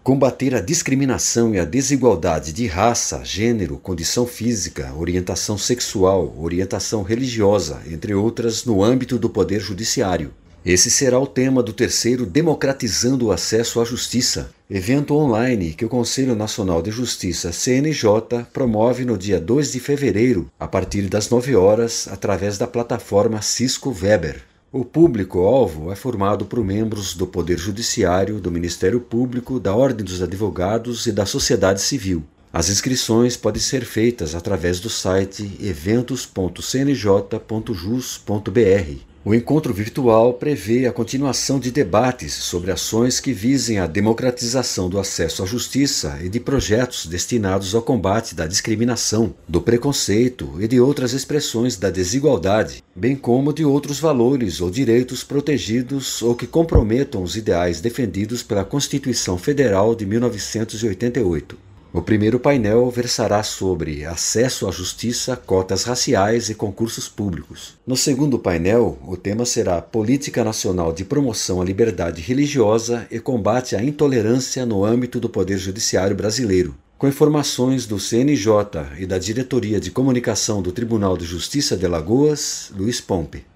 Combater a discriminação e a desigualdade de raça, gênero, condição física, orientação sexual, orientação religiosa, entre outras, no âmbito do Poder Judiciário. Esse será o tema do terceiro Democratizando o Acesso à Justiça, evento online que o Conselho Nacional de Justiça, CNJ, promove no dia 2 de fevereiro, a partir das 9 horas, através da plataforma Cisco Weber. O público-alvo é formado por membros do Poder Judiciário, do Ministério Público, da Ordem dos Advogados e da sociedade civil. As inscrições podem ser feitas através do site eventos.cnj.jus.br. O encontro virtual prevê a continuação de debates sobre ações que visem a democratização do acesso à justiça e de projetos destinados ao combate da discriminação, do preconceito e de outras expressões da desigualdade, bem como de outros valores ou direitos protegidos ou que comprometam os ideais defendidos pela Constituição Federal de 1988. O primeiro painel versará sobre acesso à justiça, cotas raciais e concursos públicos. No segundo painel, o tema será Política Nacional de Promoção à Liberdade Religiosa e Combate à Intolerância no âmbito do Poder Judiciário Brasileiro, com informações do CNJ e da Diretoria de Comunicação do Tribunal de Justiça de Alagoas, Luiz Pompe.